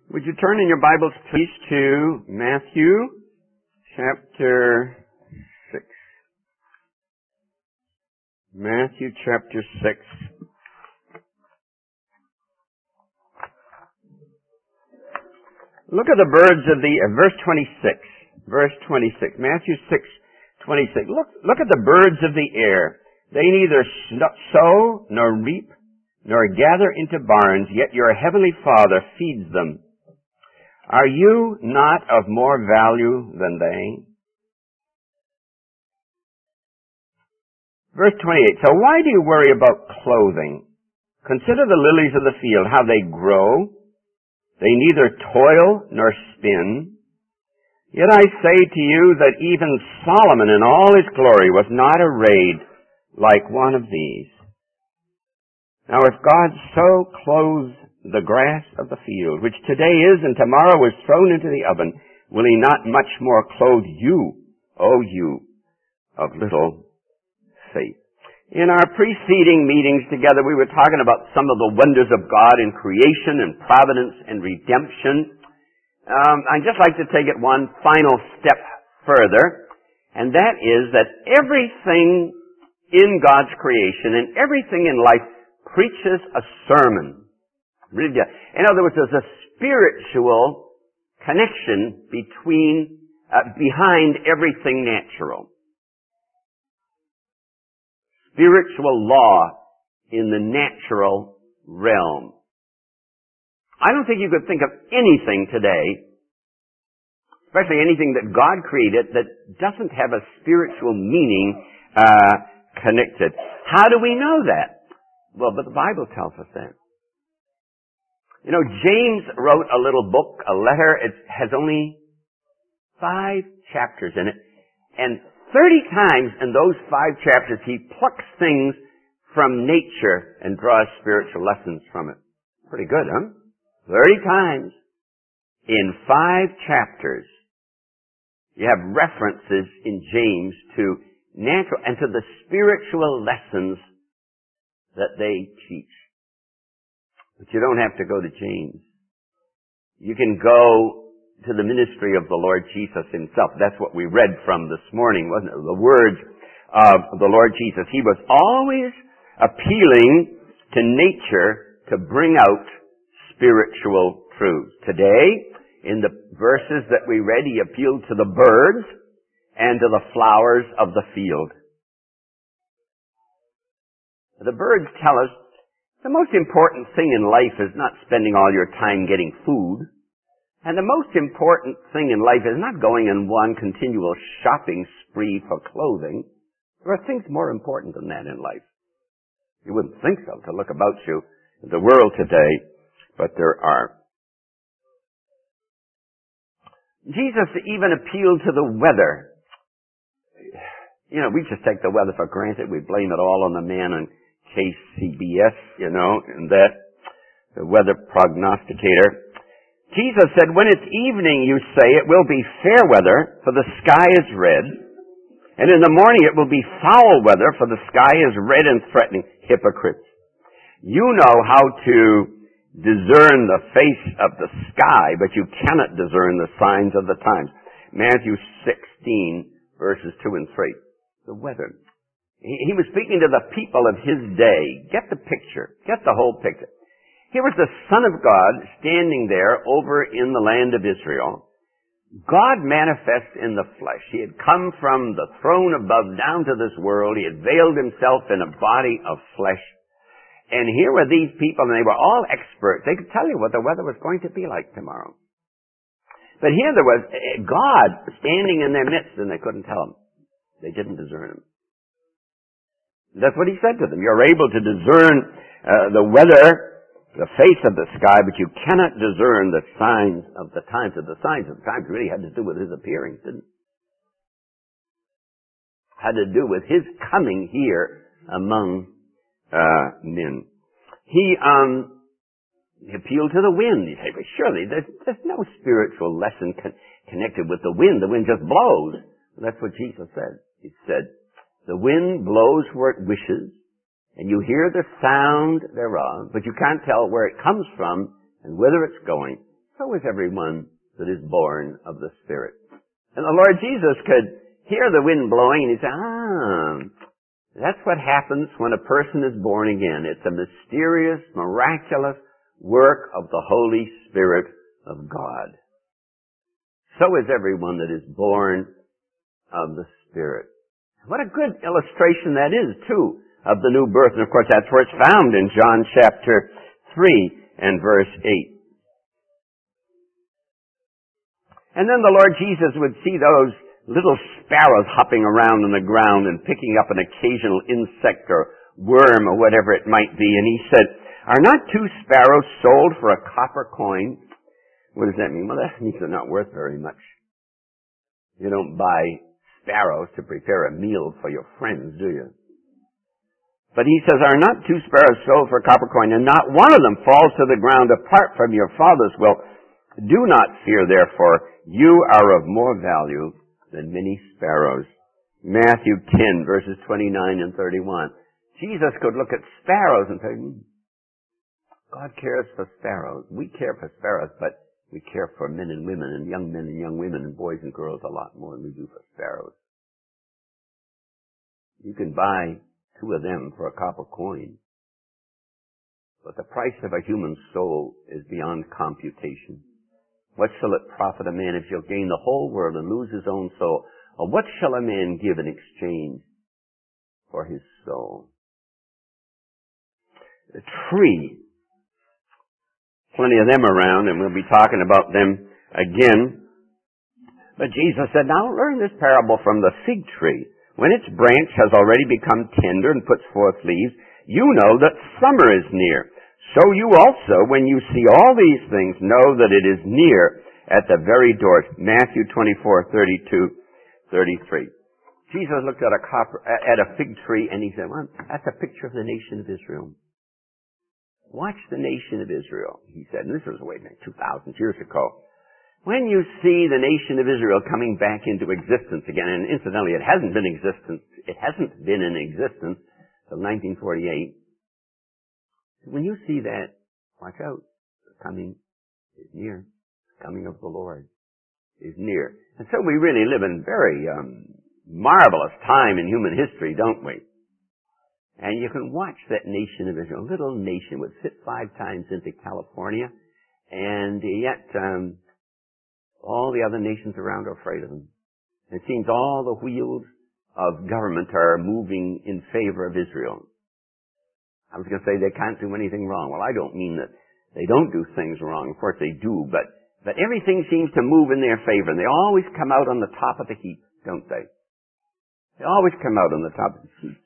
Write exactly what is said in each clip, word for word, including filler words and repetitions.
Would you turn in your Bibles, please, to Matthew chapter six. Matthew chapter six. Look at the birds of the, uh, verse twenty-six. Verse twenty-six. Matthew six, twenty-six. Look, look at the birds of the air. They neither sow nor reap nor gather into barns, yet your heavenly Father feeds them. Are you not of more value than they? Verse twenty-eight. So why do you worry about clothing? Consider the lilies of the field, how they grow. They neither toil nor spin. Yet I say to you that even Solomon in all his glory was not arrayed like one of these. Now if God so clothes the grass of the field, which today is and tomorrow is thrown into the oven, will he not much more clothe you, O you of little faith? In our preceding meetings together, we were talking about some of the wonders of God in creation and providence and redemption. Um, I'd just like to take it one final step further, and that is that everything in God's creation and everything in life preaches a sermon. Really does. In other words, there's a spiritual connection between, uh, behind everything natural. Spiritual law in the natural realm. I don't think you could think of anything today, especially anything that God created, that doesn't have a spiritual meaning uh, connected. How do we know that? Well, but the Bible tells us that. You know, James wrote a little book, a letter. It has only five chapters in it. And thirty times in those five chapters, he plucks things from nature and draws spiritual lessons from it. Pretty good, huh? Thirty times in five chapters, you have references in James to natural and to the spiritual lessons that they teach. But you don't have to go to James. You can go to the ministry of the Lord Jesus himself. That's what we read from this morning, wasn't it? The words of the Lord Jesus. He was always appealing to nature to bring out spiritual truths. Today, in the verses that we read, he appealed to the birds and to the flowers of the field. The birds tell us the most important thing in life is not spending all your time getting food. And the most important thing in life is not going in one continual shopping spree for clothing. There are things more important than that in life. You wouldn't think so to look about you in the world today, but there are. Jesus even appealed to the weather. You know, we just take the weather for granted. We blame it all on the man on K C B S, you know, and that, the weather prognosticator. Jesus said, when it's evening, you say, it will be fair weather, for the sky is red. And in the morning it will be foul weather, for the sky is red and threatening. Hypocrites. You know how to discern the face of the sky, but you cannot discern the signs of the times. Matthew sixteen, verses two and three. The weather. He was speaking to the people of his day. Get the picture. Get the whole picture. Here was the Son of God standing there over in the land of Israel. God manifest in the flesh. He had come from the throne above down to this world. He had veiled himself in a body of flesh. And here were these people, and they were all experts. They could tell you what the weather was going to be like tomorrow. But here there was God standing in their midst, and they couldn't tell him. They didn't discern him. That's what he said to them. You're able to discern uh, the weather, the face of the sky, but you cannot discern the signs of the times. And the signs of the times really had to do with his appearing, didn't it? Had to do with his coming here among uh, men. He, um, he appealed to the wind. You say, but surely there's, there's no spiritual lesson con- connected with the wind. The wind just blows. That's what Jesus said. He said, the wind blows where it wishes, and you hear the sound thereof, but you can't tell where it comes from and whither it's going. so is everyone that is born of the Spirit. And the Lord Jesus could hear the wind blowing, and he said, ah, that's what happens when a person is born again. It's a mysterious, miraculous work of the Holy Spirit of God. So is everyone that is born of the Spirit. What a good illustration that is, too, of the new birth. And of course, that's where it's found in John chapter three and verse eight. And then the Lord Jesus would see those little sparrows hopping around on the ground and picking up an occasional insect or worm or whatever it might be. And he said, are not two sparrows sold for a copper coin? What does that mean? Well, that means they're not worth very much. You don't buy sparrows to prepare a meal for your friends, do you? But he says, are not two sparrows sold for a copper coin, and not one of them falls to the ground apart from your Father's will? Do not fear, therefore, you are of more value than many sparrows. Matthew ten, verses twenty-nine and thirty-one. Jesus could look at sparrows and say, hmm, God cares for sparrows. We care for sparrows, but we care for men and women and young men and young women and boys and girls a lot more than we do for sparrows. You can buy two of them for a copper coin, but the price of a human soul is beyond computation. What shall it profit a man if he'll gain the whole world and lose his own soul? Or what shall a man give in exchange for his soul? A tree. Plenty of them around, and we'll be talking about them again. But Jesus said, now learn this parable from the fig tree. When its branch has already become tender and puts forth leaves, you know that summer is near. So you also, when you see all these things, know that it is near at the very door. Matthew twenty-four, thirty-two, thirty-three. Jesus looked at a copper, at a fig tree, and he said, well, that's a picture of the nation of Israel. Watch the nation of Israel, he said. And this was way back two thousand years ago. When you see the nation of Israel coming back into existence again, and incidentally, it hasn't been existence, it hasn't been in existence until nineteen forty-eight. When you see that, watch out. The coming is near. The coming of the Lord is near. And so we really live in very um, marvelous time in human history, don't we? And you can watch that nation of Israel. A little nation would fit five times into California, and yet um, all the other nations around are afraid of them. It seems all the wheels of government are moving in favor of Israel. I was going to say they can't do anything wrong. Well, I don't mean that they don't do things wrong. Of course they do, but, but everything seems to move in their favor. And they always come out on the top of the heap, don't they? They always come out on the top of the heap.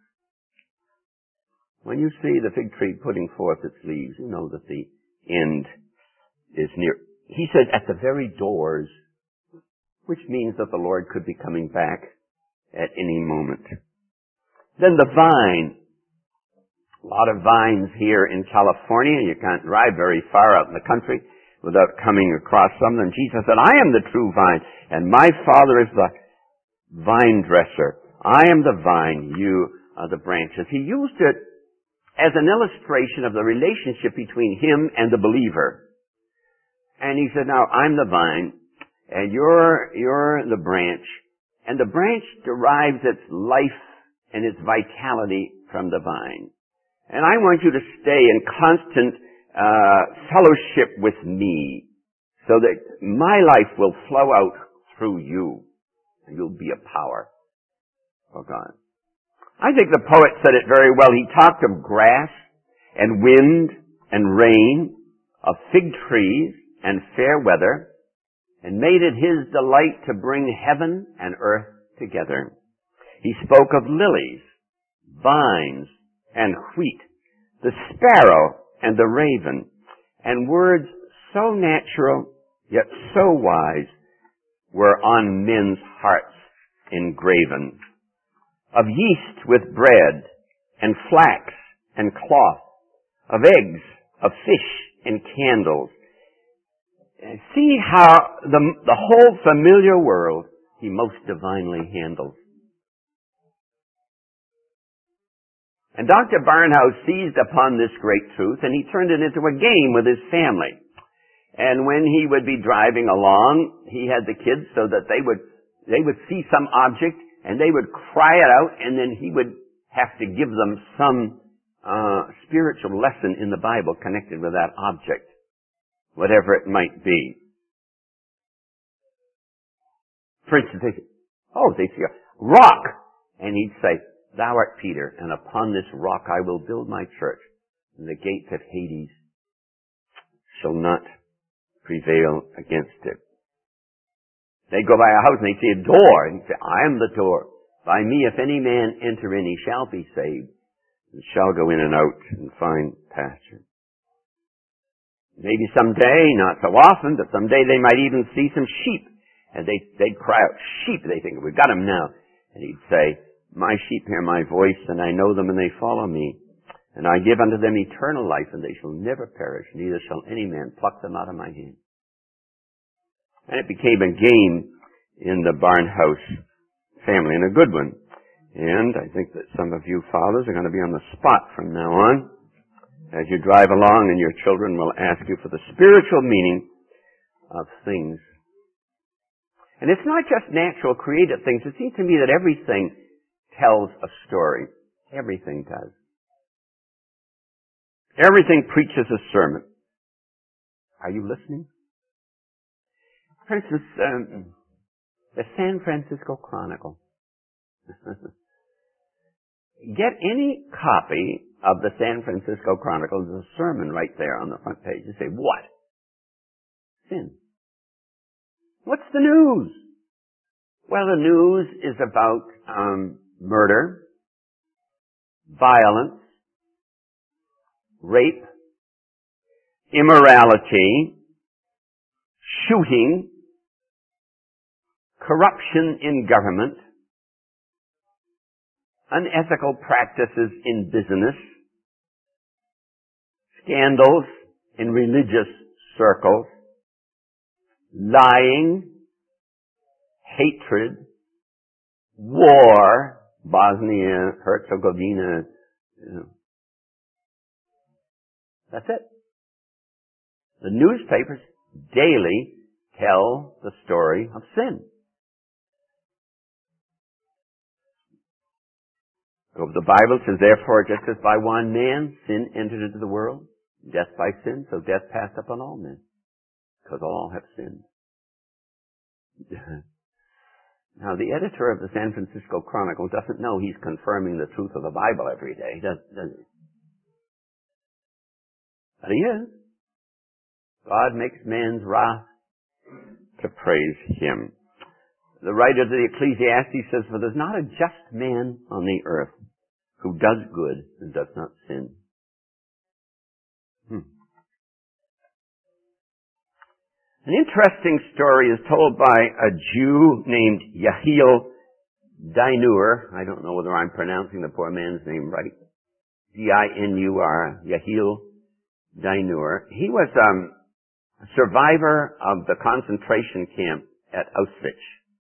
When you see the fig tree putting forth its leaves, you know that the end is near. He said at the very doors, which means that the Lord could be coming back at any moment. Then the vine. A lot of vines here in California. You can't drive very far out in the country without coming across some. And Jesus said, I am the true vine, and my Father is the vine dresser. I am the vine, you are the branches. He used it as an illustration of the relationship between him and the believer. And he said, now, I'm the vine, and you're, you're the branch. And the branch derives its life and its vitality from the vine. And I want you to stay in constant uh, fellowship with me so that my life will flow out through you. And you'll be a power for God. I think the poet said it very well. He talked of grass and wind and rain, of fig trees and fair weather, and made it his delight to bring heaven and earth together. He spoke of lilies, vines, and wheat, the sparrow and the raven, and words so natural yet so wise were on men's hearts engraven. Of yeast with bread, and flax and cloth, of eggs, of fish and candles. And see how the, the whole familiar world he most divinely handles. And Doctor Barnhouse seized upon this great truth, and he turned it into a game with his family. And when he would be driving along, he had the kids so that they would, they would see some object and they would cry it out, and then he would have to give them some uh, spiritual lesson in the Bible connected with that object, whatever it might be. For instance, they say, oh, they see a rock, and he'd say, "Thou art Peter, and upon this rock I will build my church, and the gates of Hades shall not prevail against it." They go by a house and they see a door, and he say, "I am the door. By me, if any man enter in, he shall be saved, and shall go in and out and find pasture." Maybe someday, not so often, but someday they might even see some sheep, and they, they'd cry out, "Sheep!" They think, "We've got them now." And he'd say, "My sheep hear my voice, and I know them, and they follow me. And I give unto them eternal life, and they shall never perish, neither shall any man pluck them out of my hand." And it became a game in the Barnhouse family, and a good one. And I think that some of you fathers are going to be on the spot from now on as you drive along, and your children will ask you for the spiritual meaning of things. And it's not just natural, created things. It seems to me that everything tells a story. Everything does. Everything preaches a sermon. Are you listening? For instance, um, the San Francisco Chronicle. Get any copy of the San Francisco Chronicle. There's a sermon right there on the front page. You say, what? Sin. What's the news? Well, the news is about um, murder, violence, rape, immorality, shooting, corruption in government, unethical practices in business, scandals in religious circles, lying, hatred, war, Bosnia, Herzegovina, you know. That's it. The newspapers daily tell the story of sin. So the Bible says, therefore, just as by one man sin entered into the world, death by sin, so death passed upon all men, because all have sinned. Now, the editor of the San Francisco Chronicle doesn't know he's confirming the truth of the Bible every day, does, does he? But he is. God makes man's wrath to praise him. The writer of the Ecclesiastes says, "For there's not a just man on the earth who does good and does not sin." Hmm. An interesting story is told by a Jew named Yehiel Dinur. I don't know whether I'm pronouncing the poor man's name right. D I N U R, Yehiel Dinur. He was um, a survivor of the concentration camp at Auschwitz.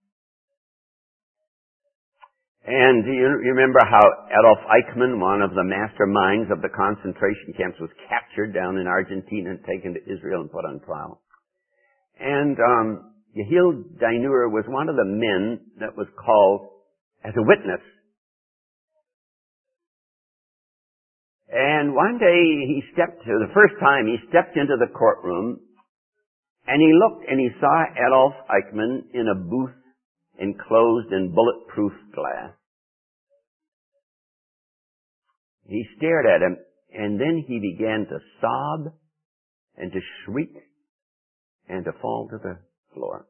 And you remember how Adolf Eichmann, one of the masterminds of the concentration camps, was captured down in Argentina and taken to Israel and put on trial. And um, Yehiel Dinur was one of the men that was called as a witness. And one day he stepped, for the first time, he stepped into the courtroom, and he looked and he saw Adolf Eichmann in a booth enclosed in bulletproof glass. He stared at him, and then he began to sob and to shriek and to fall to the floor.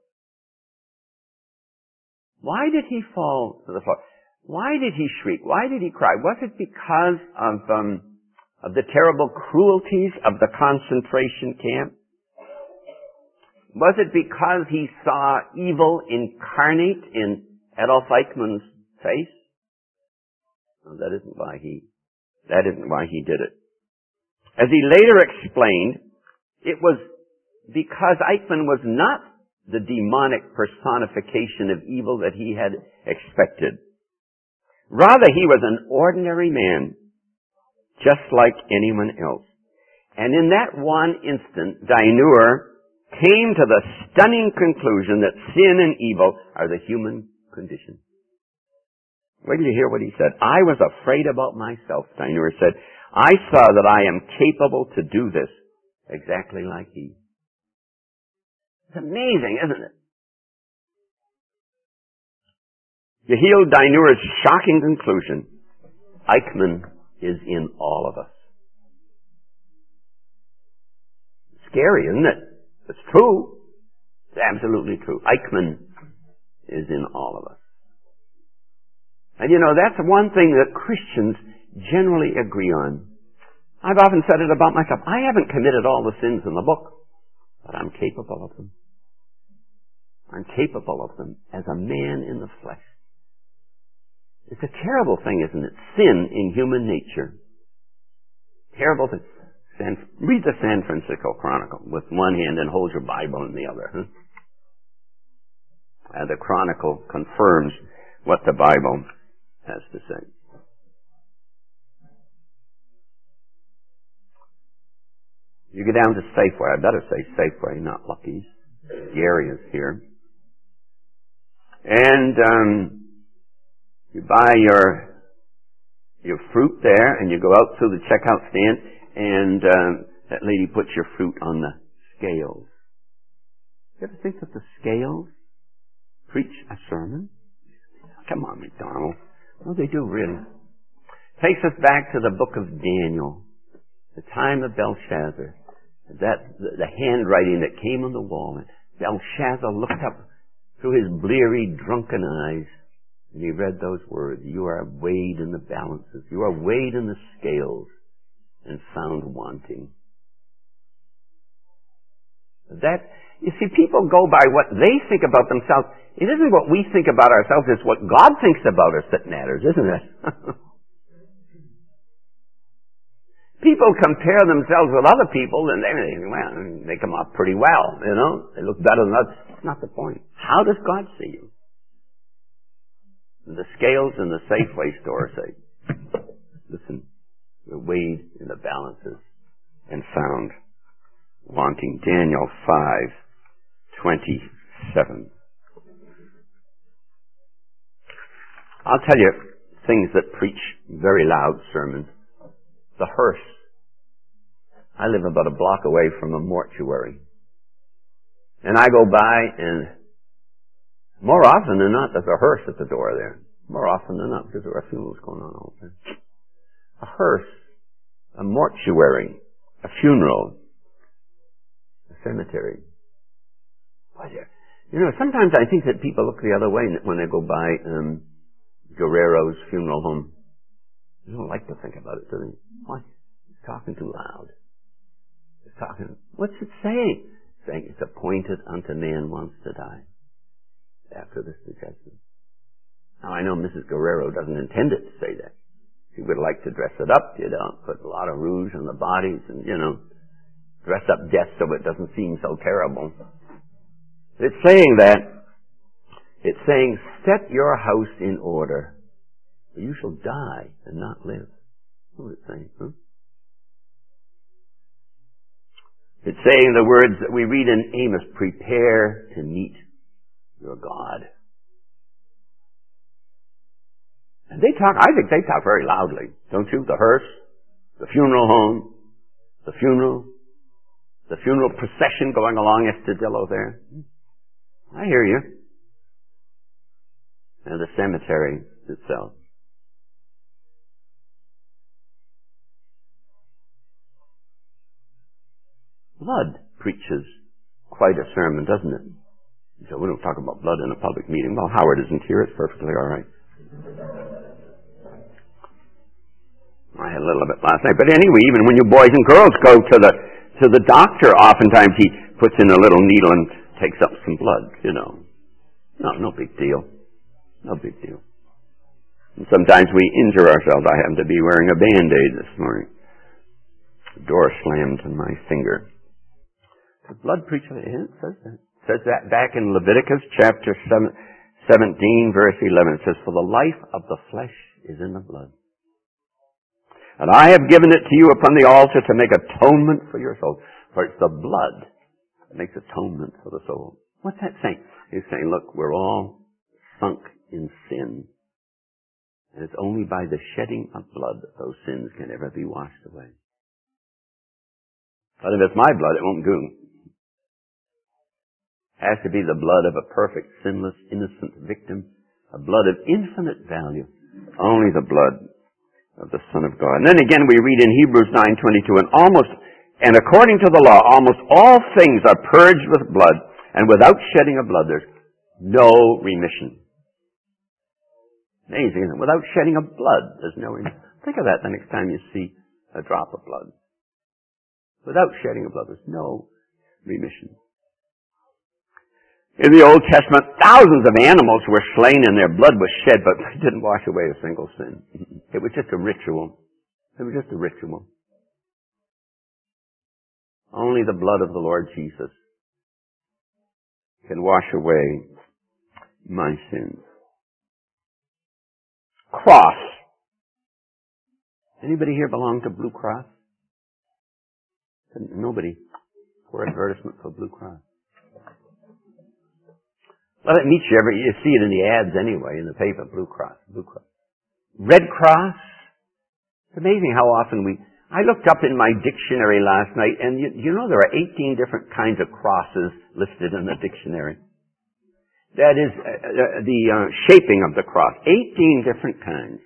Why did he fall to the floor? Why did he shriek? Why did he cry? Was it because of um, of the terrible cruelties of the concentration camp? Was it because he saw evil incarnate in Adolf Eichmann's face? No, that isn't why he, that isn't why he did it. As he later explained, it was because Eichmann was not the demonic personification of evil that he had expected. Rather, he was an ordinary man, just like anyone else. And in that one instant, Dinur came to the stunning conclusion that sin and evil are the human condition. Wait till you hear what he said. I was afraid about myself, Deineuer said. I saw that I am capable to do this exactly like he. It's amazing, isn't it? Yehiel Deineuer's shocking conclusion. Eichmann is in all of us. Scary, isn't it? It's true. It's absolutely true. Eichmann is in all of us. And you know, that's one thing that Christians generally agree on. I've often said it about myself. I haven't committed all the sins in the book, but I'm capable of them. I'm capable of them as a man in the flesh. It's a terrible thing, isn't it? Sin in human nature. Terrible thing. San, read the San Francisco Chronicle with one hand and hold your Bible in the other. Huh? And the Chronicle confirms what the Bible has to say. You go down to Safeway. I better say Safeway, not Lucky's. Gary is here. And um, you buy your your fruit there, and you go out to the checkout stand, and um, that lady puts your fruit on the scales. You ever think that the scales preach a sermon? Come on, McDonald. Well, they do really. Takes us back to the book of Daniel, the time of Belshazzar. That the, the handwriting that came on the wall. And Belshazzar looked up through his bleary, drunken eyes, and he read those words: "You are weighed in the balances. You are weighed in the scales, and found wanting." That, you see, people go by what they think about themselves. It isn't what we think about ourselves, it's what God thinks about us that matters, isn't it? People compare themselves with other people, and they, well, they come off pretty well, you know. They look better than others. That's not the point. How does God see you? The scales in the Safeway store say, listen, you're weighed in the balances and found wanting. Daniel five twenty-seven. I'll tell you things that preach very loud sermons. The hearse. I live about a block away from a mortuary. And I go by, and more often than not, there's a hearse at the door there. More often than not, because there are funerals going on all the time. A hearse, a mortuary, a funeral, a cemetery. You know, sometimes I think that people look the other way when they go by um, Guerrero's funeral home. They don't like to think about it, do they? Why? He's talking too loud. He's talking. What's it saying? It's saying it's appointed unto man once to die. After this, the judgment. Now, I know Missus Guerrero doesn't intend it to say that. She would like to dress it up, you know, put a lot of rouge on the bodies and, you know, dress up death so it doesn't seem so terrible. It's saying that. It's saying, set your house in order, or you shall die and not live. What is it saying? Huh? It's saying the words that we read in Amos, prepare to meet your God. And they talk, I think they talk very loudly, don't you? The hearse, the funeral home, the funeral, the funeral procession going along Estudillo there. I hear you. And the cemetery itself. Blood preaches quite a sermon, doesn't it? You say, we don't talk about blood in a public meeting. Well, Howard isn't here. It's perfectly all right. I had a little bit last night. But anyway, even when you boys and girls go to the to the doctor, oftentimes he puts in a little needle and takes up some blood, you know. No, no big deal. No big deal. And sometimes we injure ourselves. I happen to be wearing a Band-Aid this morning. The door slammed on my finger. The blood preacher, it says that. It says that back in Leviticus chapter seventeen, verse eleven. It says, for the life of the flesh is in the blood. And I have given it to you upon the altar to make atonement for your souls. For it's the blood that makes atonement for the soul. What's that saying? He's saying, look, we're all sunk in sin. And it's only by the shedding of blood that those sins can ever be washed away. But if it's my blood, it won't do. It has to be the blood of a perfect, sinless, innocent victim, a blood of infinite value. Only the blood of the Son of God. And then again we read in Hebrews nine twenty-two, and almost, and according to the law, almost all things are purged with blood, and without shedding of blood there's no remission. Amazing, isn't it? Without shedding of blood, there's no remission. Think of that the next time you see a drop of blood. Without shedding of blood, there's no remission. In the Old Testament, thousands of animals were slain and their blood was shed, but it didn't wash away a single sin. It was just a ritual. It was just a ritual. Only the blood of the Lord Jesus can wash away my sins. Cross. Anybody here belong to Blue Cross? Nobody. Poor advertisement for Blue Cross. Well, it meets you every, you see it in the ads anyway, in the paper, Blue Cross, Blue Cross. Red Cross. It's amazing how often we, I looked up in my dictionary last night, and you, you know there are eighteen different kinds of crosses listed in the dictionary. That is, uh, the uh, shaping of the cross. eighteen different kinds.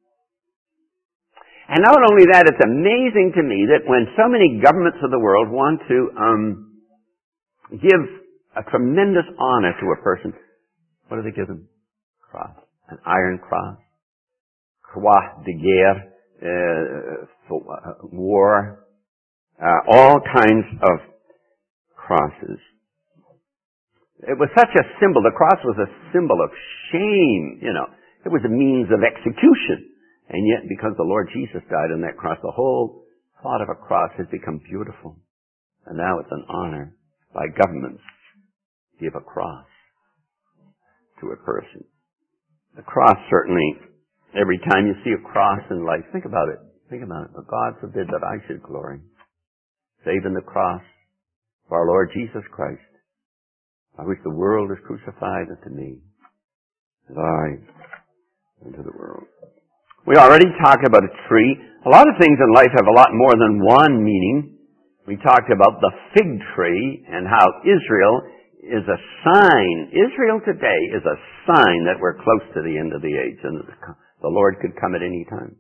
And not only that, it's amazing to me that when so many governments of the world want to um, give a tremendous honor to a person, what do they give them? Cross. An iron cross. Croix de guerre. Uh, for, uh, war. Uh, all kinds of crosses. It was such a symbol. The cross was a symbol of shame, you know. It was a means of execution. And yet, because the Lord Jesus died on that cross, the whole thought of a cross has become beautiful. And now it's an honor by governments. Give a cross to a person. The cross certainly, every time you see a cross in life, think about it. Think about it. But God forbid that I should glory. Save in the cross of our Lord Jesus Christ, by which the world is crucified unto me, and I unto the world. We already talked about a tree. A lot of things in life have a lot more than one meaning. We talked about the fig tree and how Israel is a sign. Israel today is a sign that we're close to the end of the age and that the Lord could come at any time.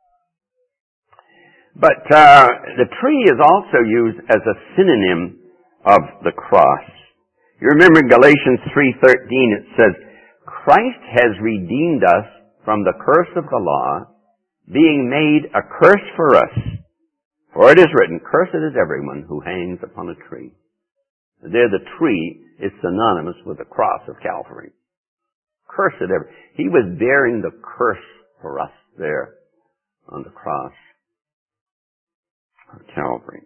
But uh, the tree is also used as a synonym of the cross. You remember in Galatians three thirteen it says, Christ has redeemed us from the curse of the law, being made a curse for us. For it is written, cursed is everyone who hangs upon a tree. There the tree is synonymous with the cross of Calvary. Cursed every. He was bearing the curse for us there on the cross of Calvary.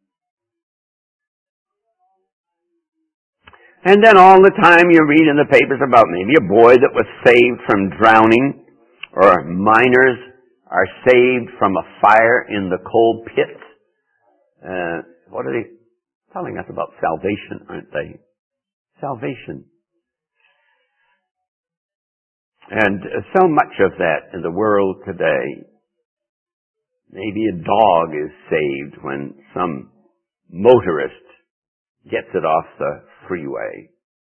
And then all the time you read in the papers about maybe a boy that was saved from drowning, or miners are saved from a fire in the coal pit. Uh, what are they telling us about salvation, aren't they? Salvation. And so much of that in the world today, maybe a dog is saved when some motorist gets it off the freeway.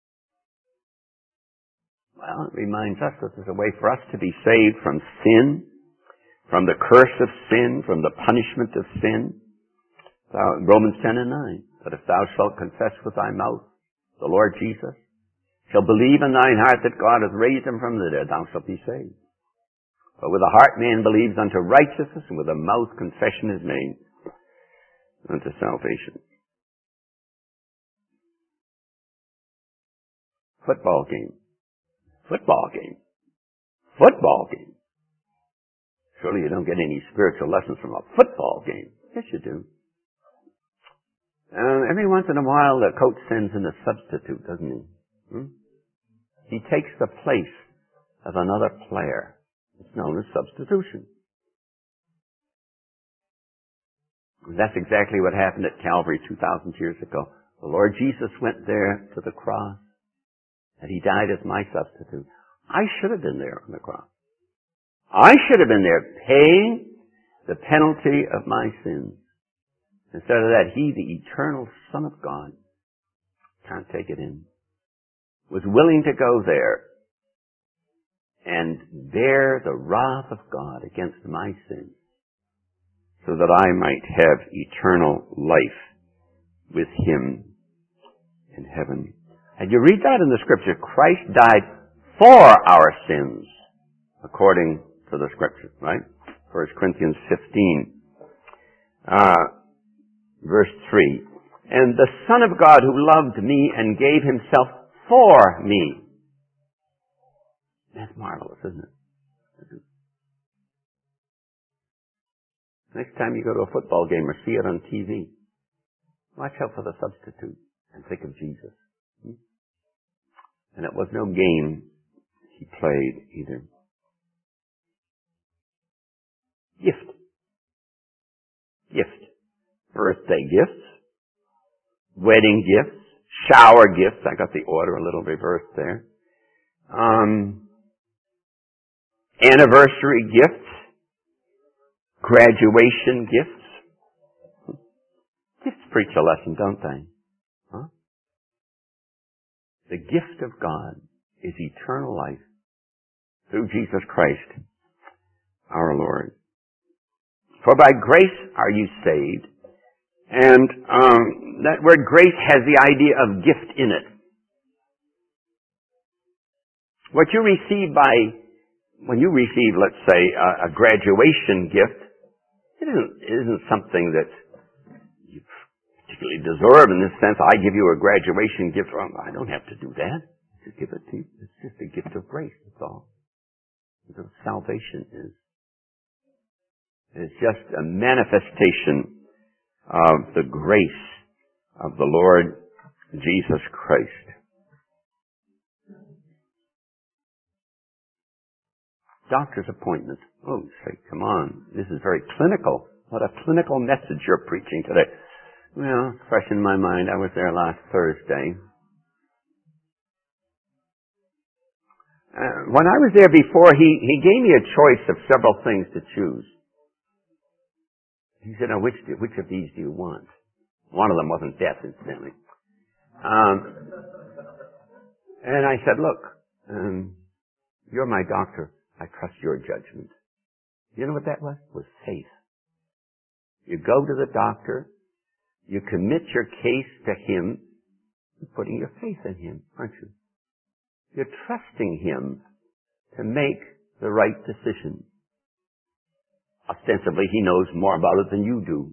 Well, it reminds us that there's a way for us to be saved from sin, from the curse of sin, from the punishment of sin. Romans ten and nine. But if thou shalt confess with thy mouth the Lord Jesus, shall believe in thine heart that God hath raised him from the dead, thou shalt be saved. For with the heart man believes unto righteousness, and with the mouth confession is made unto salvation. Football game. Football game. Football game. Surely you don't get any spiritual lessons from a football game. Yes, you do. Uh, every once in a while, the coach sends in a substitute, doesn't he? Hmm? He takes the place of another player. It's known as substitution. That's exactly what happened at Calvary two thousand years ago. The Lord Jesus went there to the cross, and He died as my substitute. I should have been there on the cross. I should have been there paying the penalty of my sins. Instead of that, He, the eternal Son of God, can't take it in, was willing to go there and bear the wrath of God against my sins so that I might have eternal life with Him in heaven. And you read that in the Scripture. Christ died for our sins, according to the Scripture, right? First Corinthians fifteen, uh, verse three. And the Son of God who loved me and gave Himself for me. That's marvelous, isn't it? Next time you go to a football game or see it on T V, watch out for the substitute and think of Jesus. And it was no game He played either. Gift. Gift. Birthday gifts. Wedding gifts. Shower gifts. I got the order a little reversed there. Um, anniversary gifts. Graduation gifts. Gifts preach a lesson, don't they? Huh? The gift of God is eternal life through Jesus Christ, our Lord. For by grace are you saved. And um, that word grace has the idea of gift in it. What you receive by, when you receive, let's say, a, a graduation gift, it isn't, it isn't something that you particularly deserve in this sense. I give you a graduation gift. Well, I don't have to do that. Just give it to you. It's just a gift of grace. That's all. That's what salvation is. It's just a manifestation of the grace of the Lord Jesus Christ. Doctor's appointment. Oh, say, come on. This is very clinical. What a clinical message you're preaching today. Well, fresh in my mind, I was there last Thursday. Uh, when I was there before, he, he gave me a choice of several things to choose. He said, now, which, do, which of these do you want? One of them wasn't death, incidentally. Um, and I said, look, um, you're my doctor. I trust your judgment. You know what that was? It was faith. You go to the doctor, you commit your case to him, you're putting your faith in him, aren't you? You're trusting him to make the right decision. Ostensibly, he knows more about it than you do.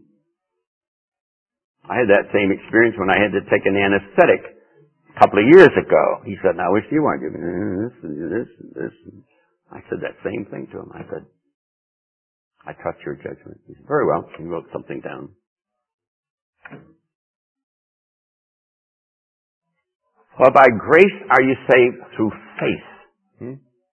I had that same experience when I had to take an anesthetic a couple of years ago. He said, now, which do you want? You this, this, this. I said that same thing to him. I said, I trust your judgment. He said, very well. He wrote something down. For by grace are you saved through faith. Hmm?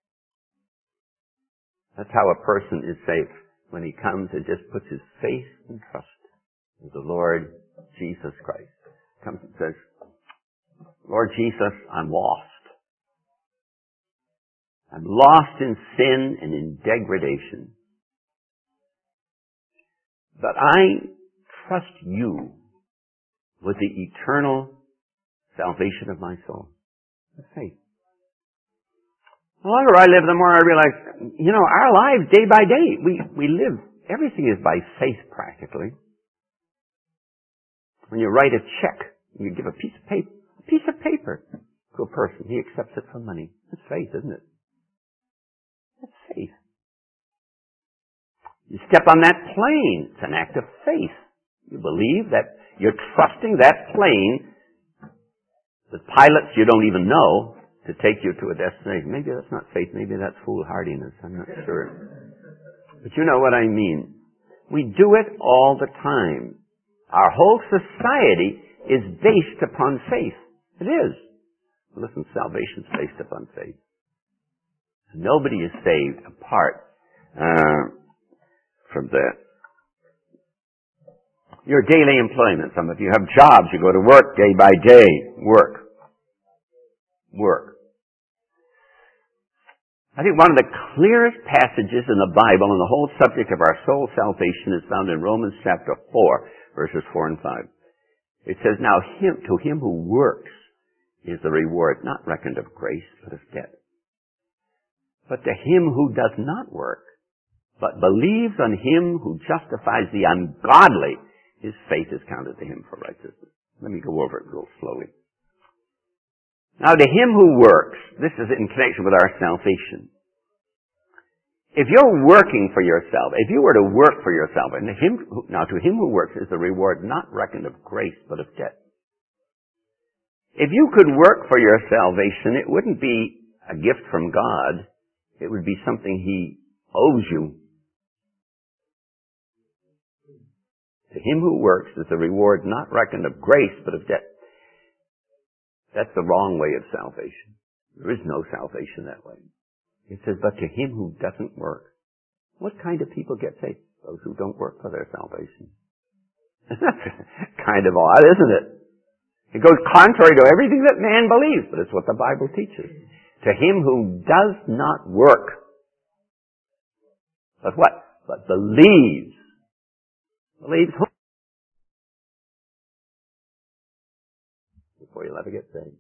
That's how a person is saved. When he comes and just puts his faith and trust in the Lord Jesus Christ. Comes and says, Lord Jesus, I'm lost. I'm lost in sin and in degradation. But I trust you with the eternal salvation of my soul. That's faith. The longer I live, the more I realize, you know, our lives day by day, we, we live, everything is by faith practically. When you write a check, you give a piece of paper, a piece of paper to a person, he accepts it for money. That's faith, isn't it? That's faith. You step on that plane, it's an act of faith. You believe that you're trusting that plane, the pilots you don't even know, to take you to a destination. Maybe that's not faith, maybe that's foolhardiness, I'm not sure. But you know what I mean. We do it all the time. Our whole society is based upon faith. It is. Listen, salvation is based upon faith. Nobody is saved apart uh, from that. Your daily employment. Some of you have jobs. You go to work day by day. Work. Work. I think one of the clearest passages in the Bible on the whole subject of our soul salvation is found in Romans chapter four, verses four and five. It says, now him, to him who works is the reward not reckoned of grace, but of debt. But to him who does not work, but believes on him who justifies the ungodly, his faith is counted to him for righteousness. Let me go over it real slowly. Now to him who works, this is in connection with our salvation. If you're working for yourself, if you were to work for yourself, and to him, now to him who works is the reward not reckoned of grace, but of debt. If you could work for your salvation, it wouldn't be a gift from God. It would be something he owes you. To him who works is the reward not reckoned of grace, but of debt. That's the wrong way of salvation. There is no salvation that way. It says, but to him who doesn't work. What kind of people get saved? Those who don't work for their salvation. That's kind of odd, isn't it? It goes contrary to everything that man believes, but it's what the Bible teaches. To him who does not work. But what? But believes. Believes who? Before you'll ever get saved.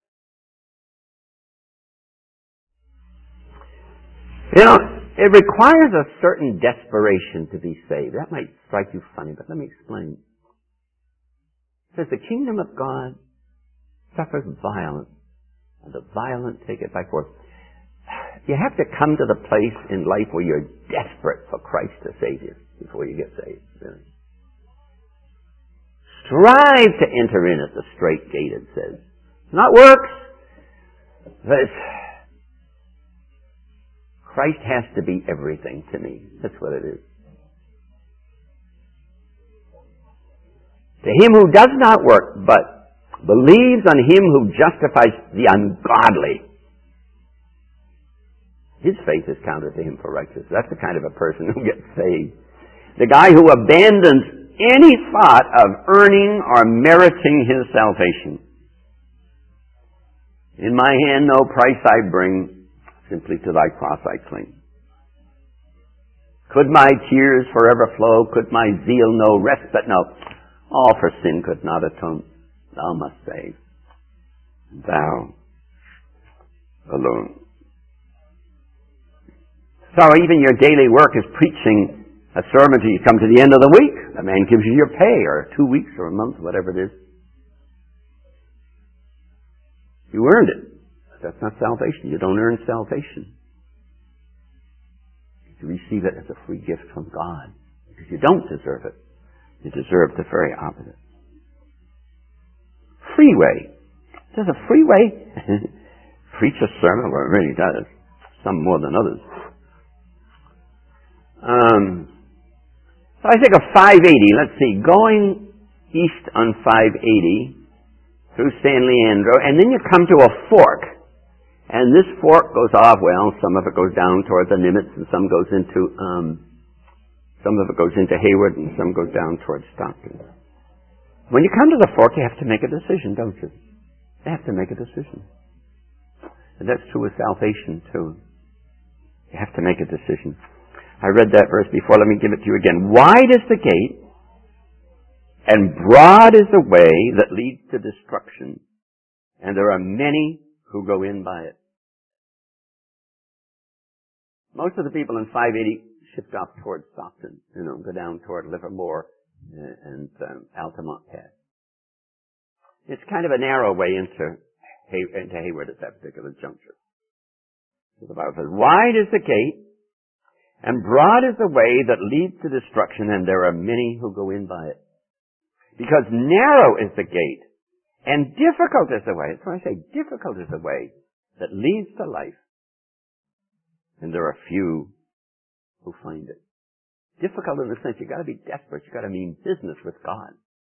You know, it requires a certain desperation to be saved. That might strike you funny, but let me explain. It says the kingdom of God suffers violence, and the violent take it by force. You have to come to the place in life where you're desperate for Christ to save you before you get saved. Really. Strive to enter in at the straight gate, it says. It's not works, but it's, Christ has to be everything to me. That's what it is. To him who does not work, but believes on him who justifies the ungodly, his faith is counted to him for righteousness. That's the kind of a person who gets saved. The guy who abandons any thought of earning or meriting his salvation. In my hand no price I bring, simply to thy cross I cling. Could my tears forever flow? Could my zeal no respite? No. All for sin could not atone. Thou must save. Thou alone. So even your daily work is preaching a sermon till you come to the end of the week. The man gives you your pay, or two weeks, or a month, whatever it is. You earned it. That's not salvation. You don't earn salvation. You receive it as a free gift from God. Because you don't deserve it. You deserve the very opposite. Freeway. Does a freeway preach a sermon? Well, it really does. Some more than others. Um, so I think of five eighty. Let's see. Going east on five eighty through San Leandro, and then you come to a fork. And this fork goes off, well, some of it goes down toward the Nimitz, and some goes into, um, some of it goes into Hayward, and some goes down toward Stockton. When you come to the fork, you have to make a decision, don't you? You have to make a decision. And that's true with salvation, too. You have to make a decision. I read that verse before. Let me give it to you again. Wide is the gate, and broad is the way that leads to destruction, and there are many who go in by it. Most of the people in five eighty shift off toward Stockton, you know, go down toward Livermore and um, Altamont Pass. It's kind of a narrow way into, Hay- into Hayward at that particular juncture. So the Bible says, wide is the gate, and broad is the way that leads to destruction, and there are many who go in by it. Because narrow is the gate, and difficult is the way, that's why I say difficult is the way that leads to life, and there are few who find it. Difficult in the sense you've got to be desperate, you've got to mean business with God.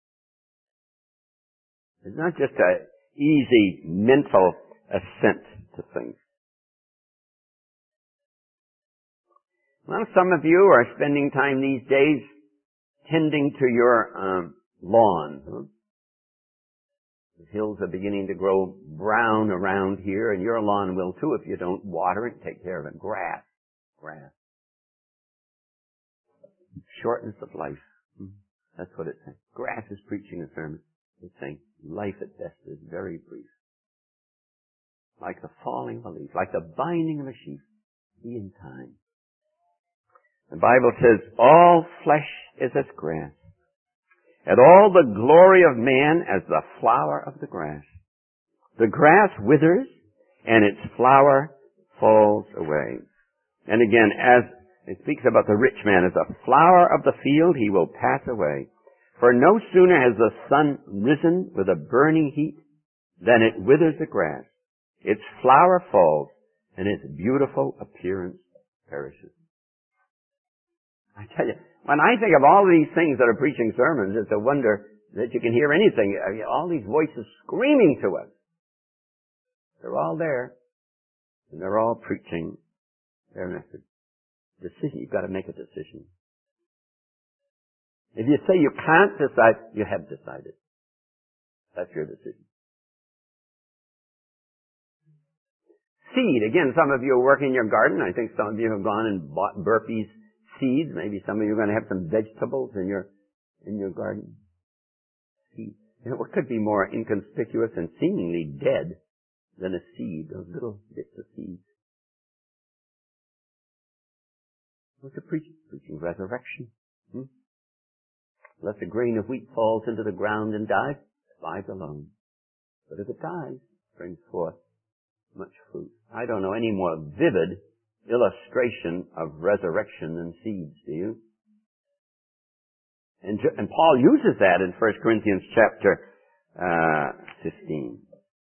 It's not just an easy mental assent to things. Well, some of you are spending time these days tending to your um, lawn. Huh? The hills are beginning to grow brown around here, and your lawn will too if you don't water it, take care of it. Grass. Grass. Shortness of life. That's what it's saying. Grass is preaching a sermon. It's saying life at best is very brief. Like the falling of a leaf, like the binding of a sheaf, be in time. The Bible says, all flesh is as grass, and all the glory of man as the flower of the grass. The grass withers, and its flower falls away. And again, as it speaks about the rich man, as a flower of the field, he will pass away. For no sooner has the sun risen with a burning heat than it withers the grass. Its flower falls, and its beautiful appearance perishes. I tell you, when I think of all these things that are preaching sermons, it's a wonder that you can hear anything. All these voices screaming to us. They're all there, and they're all preaching their message. Decision. You've got to make a decision. If you say you can't decide, you have decided. That's your decision. Seed. Again, some of you are working in your garden. I think some of you have gone and bought Burpee's seeds. Maybe some of you are going to have some vegetables in your in your garden. Seed. You know, what could be more inconspicuous and seemingly dead than a seed? Those little bits of seeds. What's it preaching? Preaching resurrection. Hmm? Let the grain of wheat falls into the ground and dies, it abides alone. But if it dies, it brings forth much fruit. I don't know any more vivid illustration of resurrection than seeds, do you? And, and Paul uses that in First Corinthians chapter uh, fifteen.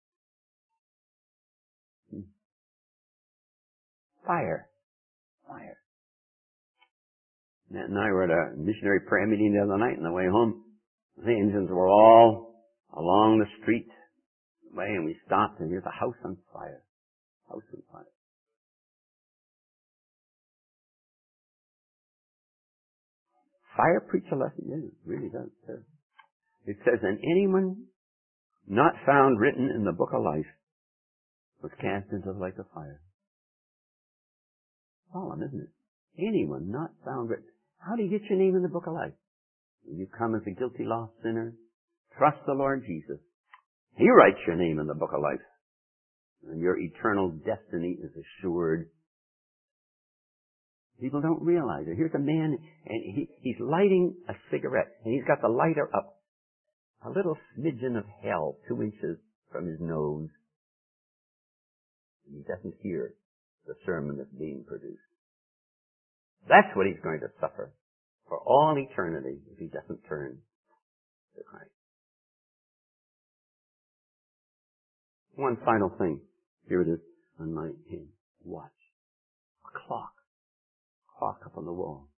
Fire. Fire. Matt and I were at a missionary prayer meeting the other night on the way home. The engines were all along the street way, and we stopped, and here's a house on fire. House on fire. Fire preach a lesson? Yeah, it really does. It says, and anyone not found written in the book of life was cast into the lake of fire. Solemn, isn't it? Anyone not found written. How do you get your name in the book of life? You come as a guilty lost sinner. Trust the Lord Jesus. He writes your name in the book of life. And your eternal destiny is assured. People don't realize it. Here's a man, and he, he's lighting a cigarette, and he's got the lighter up a little smidgen of hell, two inches from his nose. And he doesn't hear the sermon that's being produced. That's what he's going to suffer for all eternity if he doesn't turn to Christ. One final thing. Here it is on my hand. Watch. A clock. Clock up on the wall.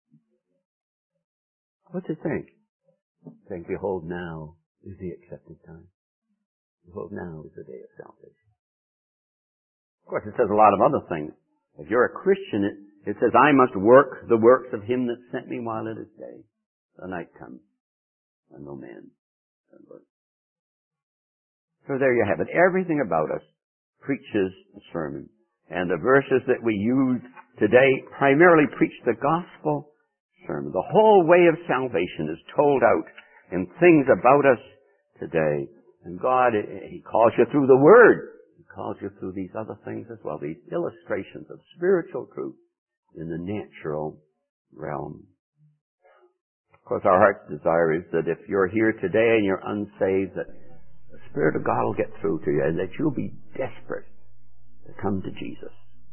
What's it saying? It's saying, behold, now is the accepted time. Behold, now is the day of salvation. Of course, it says a lot of other things. If you're a Christian, it It says, I must work the works of him that sent me while it is day. The night comes, and no man can work. So there you have it. Everything about us preaches a sermon. And the verses that we use today primarily preach the gospel sermon. The whole way of salvation is told out in things about us today. And God, He calls you through the Word. He calls you through these other things as well, these illustrations of spiritual truth in the natural realm. Of course, our heart's desire is that if you're here today and you're unsaved, that the Spirit of God will get through to you and that you'll be desperate to come to Jesus.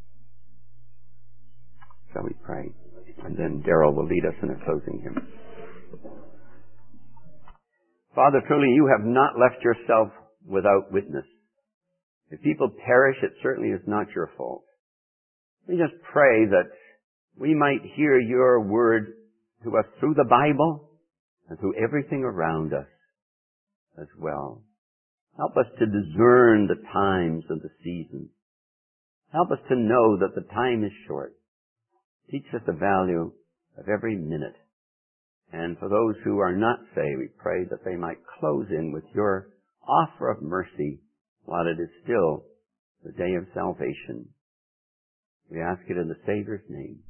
Shall we pray? And then Darrell will lead us in a closing hymn. Father, truly you have not left yourself without witness. If people perish, it certainly is not your fault. We just pray that we might hear your word to us through the Bible and through everything around us as well. Help us to discern the times and the seasons. Help us to know that the time is short. Teach us the value of every minute And for those who are not saved, we pray that they might close in with your offer of mercy while it is still the day of salvation. We ask it in the Savior's name.